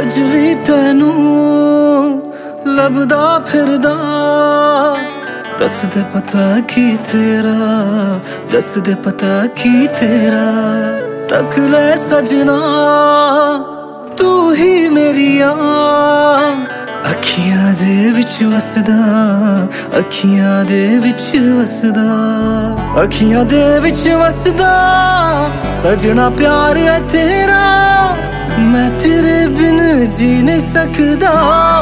अज भी तैनू लभदा फिरदा दस दे पता की तेरा, दस दे पता की तेरा। तक ले सजना तू ही मेरिया अखियां दे विच वसदा, अखियां दे विच वसदा, अखियां दे विच वसदा। सजना प्यार है तेरा, मैं तेरे बिन जी नहीं सकदा।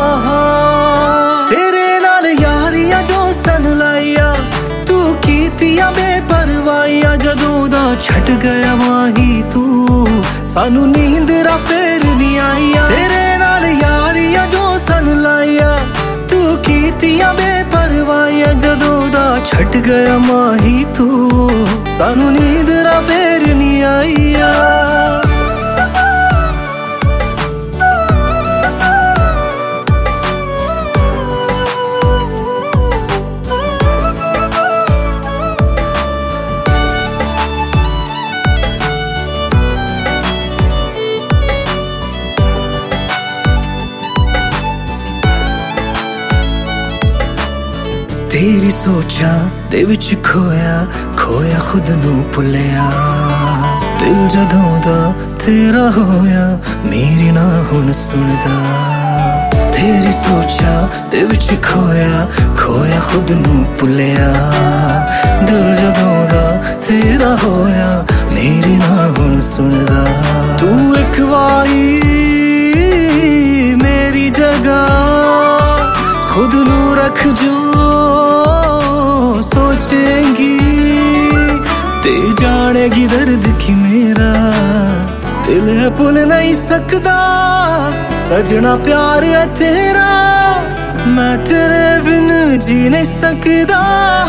तेरे नाल यारियां जो सन लाइया, तू कीतियां बेपरवाहियां। जदों दा छट गया माही तू, सानू नींदरा फेर नहीं आईया। तेरे नाल यारियां जो सन लाइया, तू कीतियां बेपरवाहियां। जदों दा छट गया माही तू, सानू नींदरा फेर नहीं आईया। तेरी सोचा दे विच खोया, खोया खुद नू भुलिया। दिल जदों दा तेरा होया, मेरी ना हुण सुनदा। तेरी सोचा दे विच खोया, खोया खुद नू भुलिया। दिल जदों दा तेरा होया, मेरी ना हुण सुनदा। तू एक वारी मेरी जगह खुद नू रख जो सोचेंगी, ते जानेगी दर्द की मेरा दिल है भूल नहीं सकदा। सजना प्यार है तेरा, मैं तेरे बिन जी नहीं सकदा।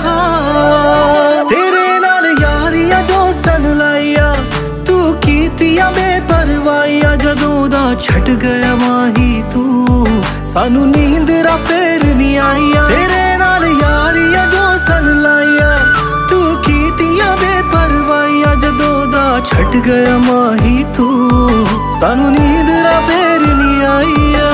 तेरे नाल यारियां जो सन लाइया, तू कीतियां बेपरवाहियां। जदों दा छट गया माही तू, सानू नींदरा फेर नहीं आईया। तेरे नाल यारियां जो सन लाइया, तू कीतियां बेपरवाहियां। जदों दा छट गया माही तू, सानू नींदरा फेर नहीं आईया।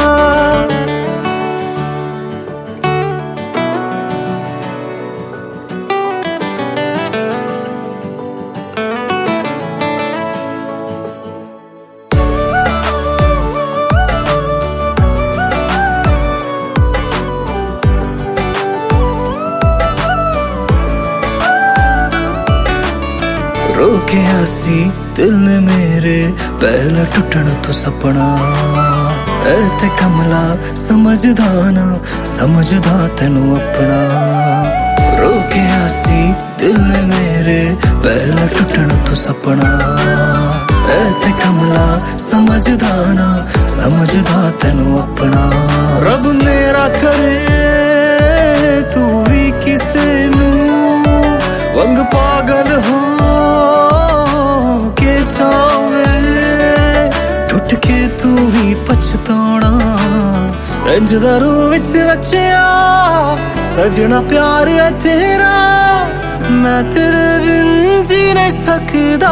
रोके आसी दिल ने मेरे पहला टुटण तो सपना। ऐ ते कमला समझदा ना, समझदा तेनू अपना। रोके आसी दिल ने मेरे पहला टुटण तो सपना। ऐ ते कमला समझदा ना, समझदा तेनू अपना। रब मेरा करे तू भी किसे नू वंग पागल हो के चावे। टुट के तू भी पछताना, रंज दा रूह विच रचिया। सजना प्यार है तेरा, मैं तेरे बिन जी नहीं सकदा।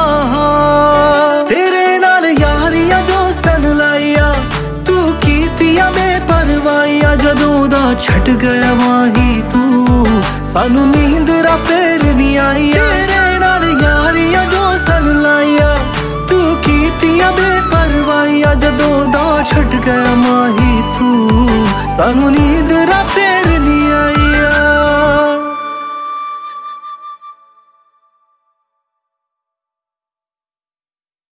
तेरे नाल यारियां जो सन लाइया, तू कीतियां बेपरवाहियां। जदों दा छट गया माही तू, सानू नींदरा फेर नहीं आईया। तेरे नाल यारियां जो सन लाइया, तू कीतियां बेपरवाहियां। जदों दा छट गया माही तू, सानू नींदरा